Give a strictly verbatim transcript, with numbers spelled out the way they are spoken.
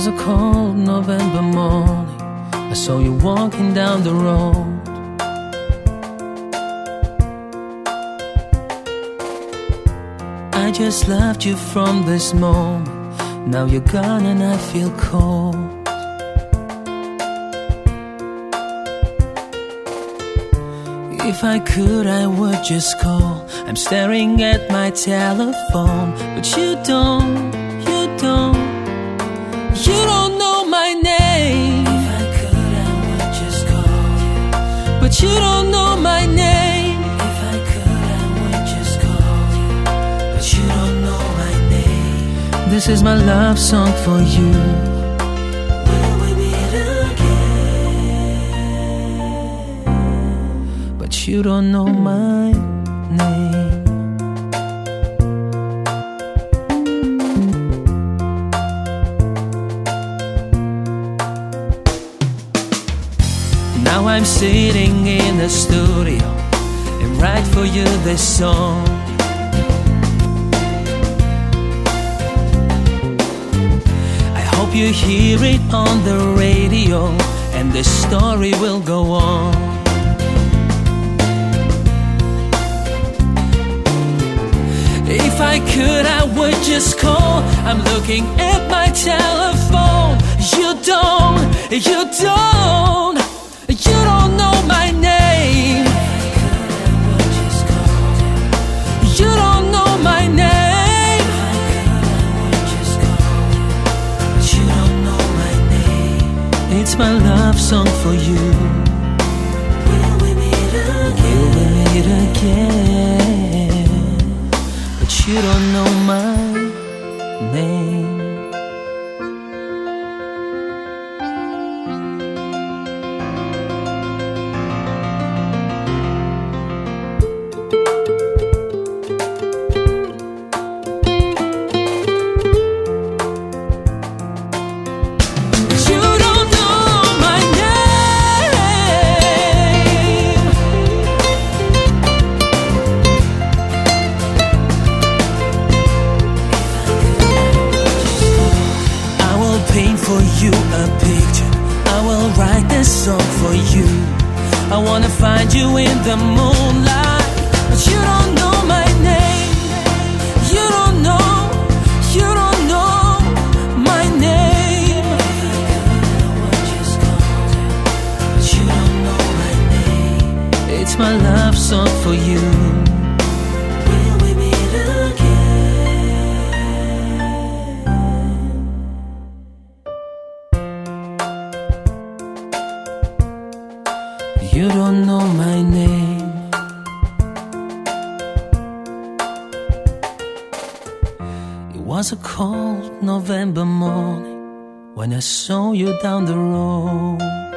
was a cold November morning. I saw you walking down the road. I just loved you from this moment. Now you're gone and I feel cold. If I could, I would just call. I'm staring at my telephone, but you don't, you don't, you don't know my name. If I could, I would just call you, but you don't know my name. If I could, I would just call you, but you don't know my name. This is my love song for you. Will we meet again? But you don't know my name. Now I'm sitting in the studio and write for you this song. I hope you hear it on the radio, and the story will go on. If I could, I would just call. I'm looking at my telephone. You don't, you don't, you don't know my name. You don't know my name. You don't know my name. It's my love song for you. Will we meet again? Will we meet again? But you don't know my name. For you a picture, I will write this song for you. I wanna find you in the moonlight, but you don't know my name. You don't know, you don't know my name. But you don't know my name. It's my love song for you. Will we meet again? You don't know my name. It was a cold November morning when I saw you down the road.